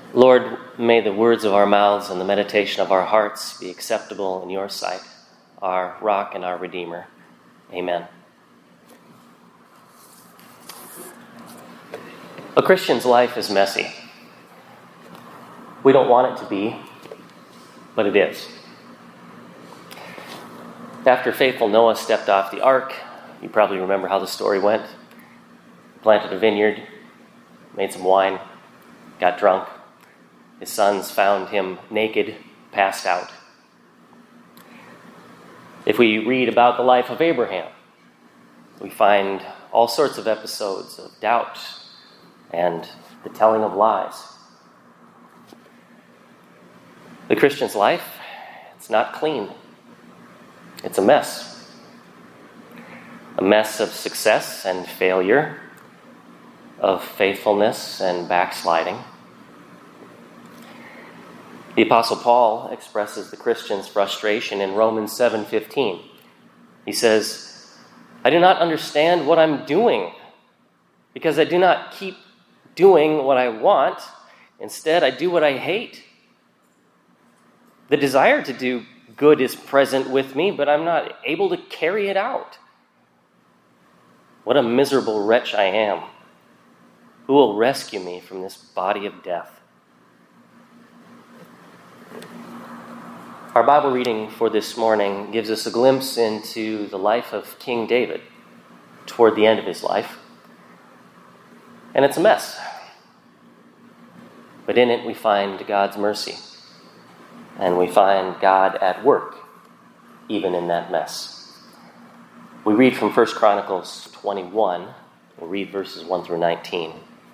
Lord, may the words of our mouths and the meditation of our hearts be acceptable in your sight, our rock and our Redeemer. Amen. A Christian's life is messy. We don't want it to be, but it is. After faithful Noah stepped off the ark, you probably remember how the story went. Planted a vineyard, made some wine, got drunk. His sons found him naked, passed out. If we read about the life of Abraham, we find all sorts of episodes of doubt and the telling of lies. The Christian's life, it's not clean. It's a mess. A mess of success and failure, of faithfulness and backsliding. The Apostle Paul expresses the Christian's frustration in Romans 7:15. He says, I do not understand what I'm doing, because I do not keep doing what I want. Instead, I do what I hate. The desire to do good is present with me, but I'm not able to carry it out. What a miserable wretch I am. Who will rescue me from this body of death? Our Bible reading for this morning gives us a glimpse into the life of King David toward the end of his life. And it's a mess. But in it we find God's mercy. And we find God at work, even in that mess. We read from 1 Chronicles 21. We'll read verses 1 through 19.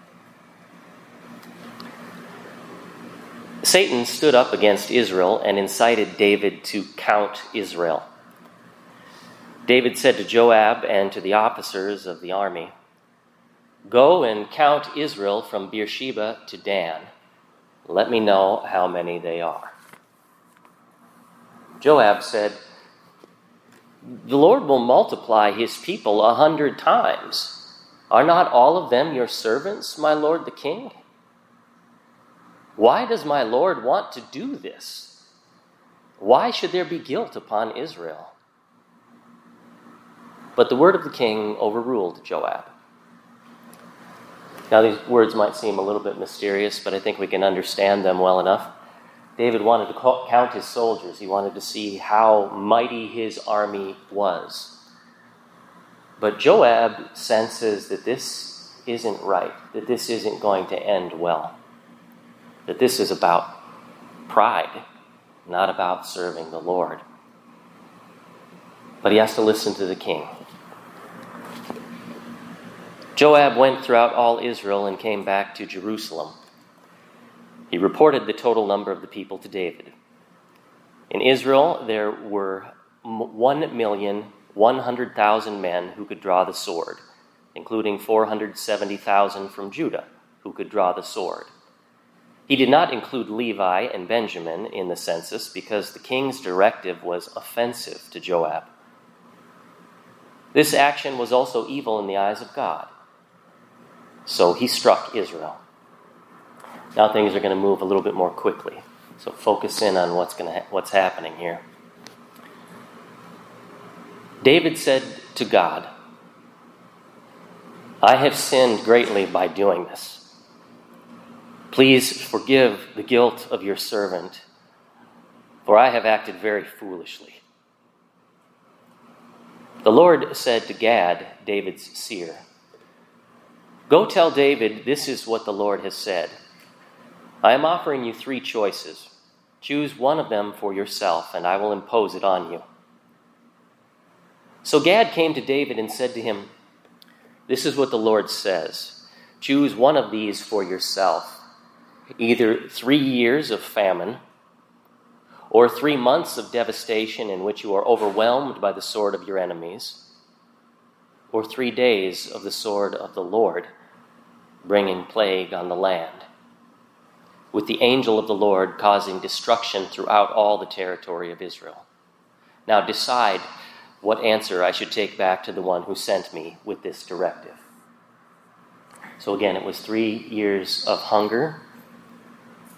Satan stood up against Israel and incited David to count Israel. David said to Joab and to the officers of the army, Go and count Israel from Beersheba to Dan. Let me know how many they are. Joab said, The Lord will multiply his people 100 times. Are not all of them your servants, my lord the king? Why does my Lord want to do this? Why should there be guilt upon Israel? But the word of the king overruled Joab. Now these words might seem a little bit mysterious, but I think we can understand them well enough. David wanted to count his soldiers. He wanted to see how mighty his army was. But Joab senses that this isn't right, that this isn't going to end well. That this is about pride, not about serving the Lord. But he has to listen to the king. Joab went throughout all Israel and came back to Jerusalem. He reported the total number of the people to David. In Israel, there were 1,100,000 men who could draw the sword, including 470,000 from Judah who could draw the sword. He did not include Levi and Benjamin in the census because the king's directive was offensive to Joab. This action was also evil in the eyes of God. So he struck Israel. Now things are going to move a little bit more quickly. So focus in on what's happening here. David said to God, I have sinned greatly by doing this. Please forgive the guilt of your servant, for I have acted very foolishly. The Lord said to Gad, David's seer, Go tell David, this is what the Lord has said. I am offering you 3 choices. Choose one of them for yourself, and I will impose it on you. So Gad came to David and said to him, This is what the Lord says. Choose one of these for yourself. Either 3 years of famine, or 3 months of devastation in which you are overwhelmed by the sword of your enemies, or 3 days of the sword of the Lord, bringing plague on the land, with the angel of the Lord causing destruction throughout all the territory of Israel. Now decide what answer I should take back to the one who sent me with this directive. So again, it was 3 years of hunger,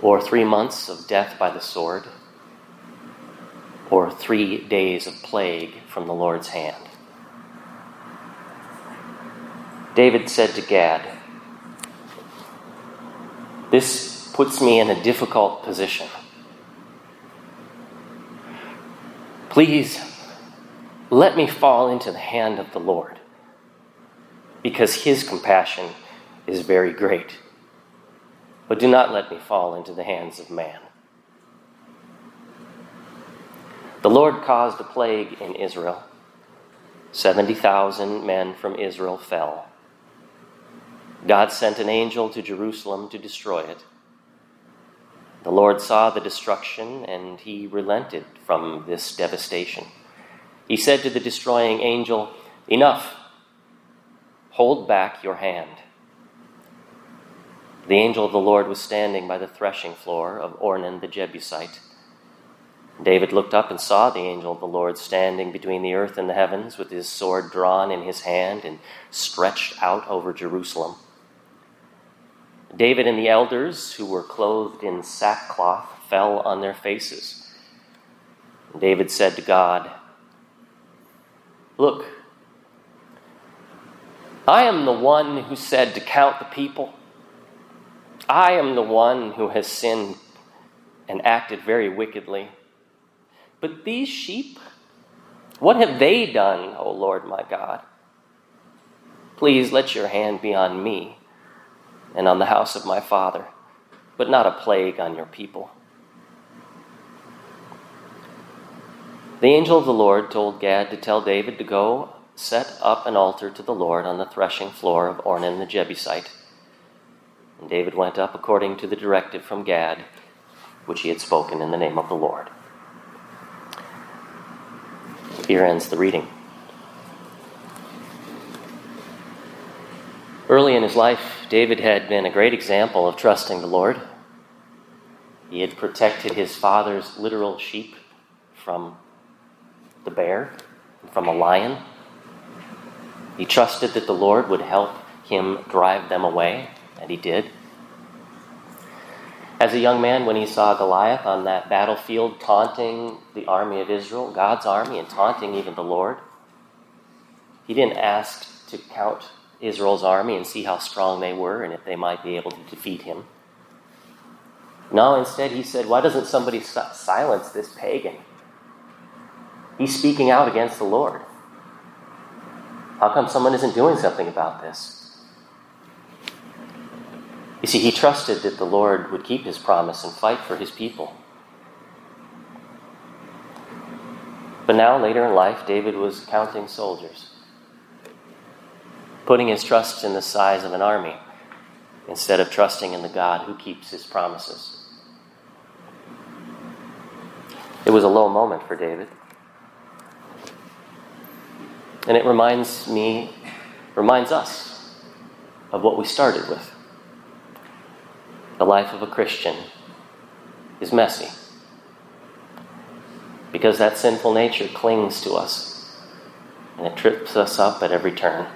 or 3 months of death by the sword, or 3 days of plague from the Lord's hand. David said to Gad, "This puts me in a difficult position. Please let me fall into the hand of the Lord, because his compassion is very great. But do not let me fall into the hands of man." The Lord caused a plague in Israel. 70,000 men from Israel fell. God sent an angel to Jerusalem to destroy it. The Lord saw the destruction, and he relented from this devastation. He said to the destroying angel, "Enough! Hold back your hand." The angel of the Lord was standing by the threshing floor of Ornan the Jebusite. David looked up and saw the angel of the Lord standing between the earth and the heavens, with his sword drawn in his hand and stretched out over Jerusalem. David and the elders, who were clothed in sackcloth, fell on their faces. David said to God, "Look, I am the one who said to count the people. I am the one who has sinned and acted very wickedly. But these sheep, what have they done, O Lord my God? Please let your hand be on me and on the house of my father, but not a plague on your people." The angel of the Lord told Gad to tell David to go set up an altar to the Lord on the threshing floor of Ornan the Jebusite. And David went up according to the directive from Gad, which he had spoken in the name of the Lord. Here ends the reading. Early in his life, David had been a great example of trusting the Lord. He had protected his father's literal sheep from the bear, from a lion. He trusted that the Lord would help him drive them away, and he did. As a young man, when he saw Goliath on that battlefield taunting the army of Israel, God's army, and taunting even the Lord, he didn't ask to count Israel's army and see how strong they were and if they might be able to defeat him. No, instead he said, "Why doesn't somebody silence this pagan? He's speaking out against the Lord. How come someone isn't doing something about this?" You see, he trusted that the Lord would keep his promise and fight for his people. But now, later in life, David was counting soldiers, putting his trust in the size of an army instead of trusting in the God who keeps his promises. It was a low moment for David. And it reminds us of what we started with. The life of a Christian is messy, because that sinful nature clings to us and it trips us up at every turn.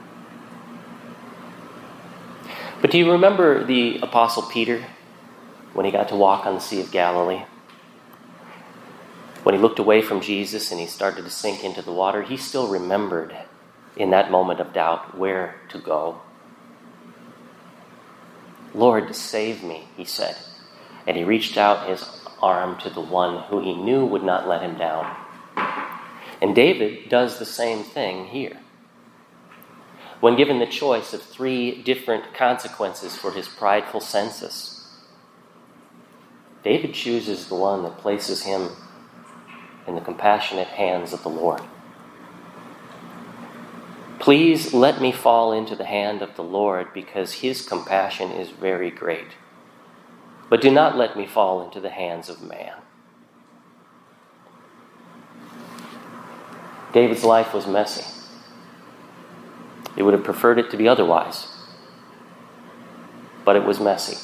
But do you remember the Apostle Peter when he got to walk on the Sea of Galilee? When he looked away from Jesus and he started to sink into the water, he still remembered in that moment of doubt where to go. "Lord, save me," he said. And he reached out his arm to the one who he knew would not let him down. And David does the same thing here. When given the choice of 3 different consequences for his prideful census, David chooses the one that places him in the compassionate hands of the Lord. "Please let me fall into the hand of the Lord, because his compassion is very great. But do not let me fall into the hands of man." David's life was messy. He would have preferred it to be otherwise, but it was messy.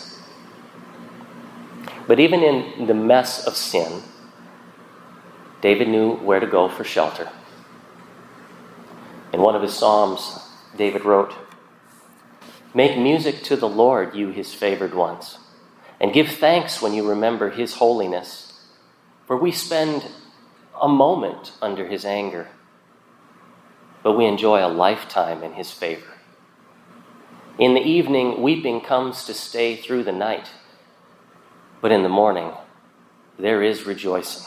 But even in the mess of sin, David knew where to go for shelter. In one of his Psalms, David wrote, "Make music to the Lord, you his favored ones. And give thanks when you remember his holiness, for we spend a moment under his anger, but we enjoy a lifetime in his favor. In the evening, weeping comes to stay through the night, but in the morning, there is rejoicing.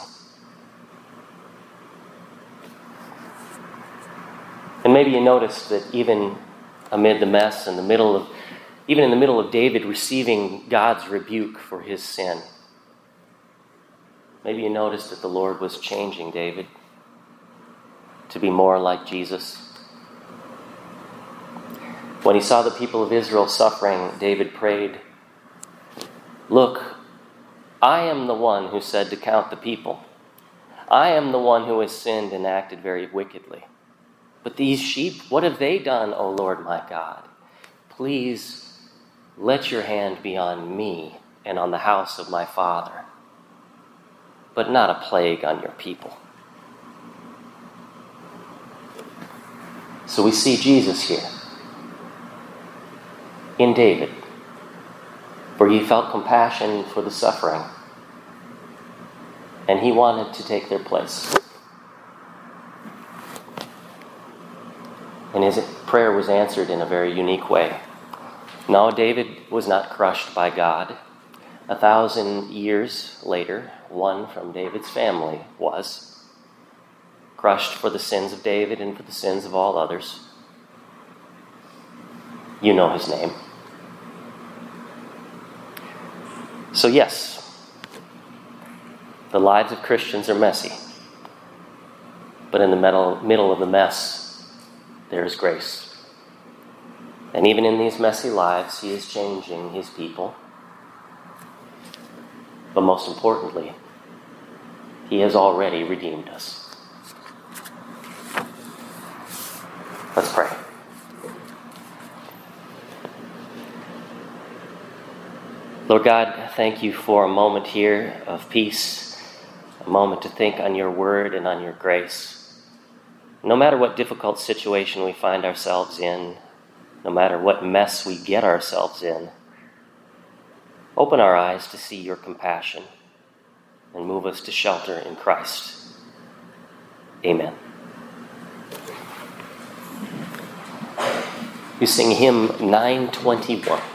And maybe you noticed that even amid the mess, even in the middle of David receiving God's rebuke for his sin, maybe you noticed that the Lord was changing David to be more like Jesus. When he saw the people of Israel suffering, David prayed, "Look, I am the one who said to count the people. I am the one who has sinned and acted very wickedly. But these sheep, what have they done, O Lord my God? Please let your hand be on me and on the house of my father, but not a plague on your people." So we see Jesus here in David, for he felt compassion for the suffering, and he wanted to take their place. And his prayer was answered in a very unique way. No, David was not crushed by God. 1,000 years later, one from David's family was crushed for the sins of David and for the sins of all others. You know his name. So yes, the lives of Christians are messy, but in the middle of the mess, there is grace. And even in these messy lives, he is changing his people. But most importantly, he has already redeemed us. Let's pray. Lord God, thank you for a moment here of peace, a moment to think on your word and on your grace. No matter what difficult situation we find ourselves in, no matter what mess we get ourselves in, open our eyes to see your compassion and move us to shelter in Christ. Amen. We sing hymn 921.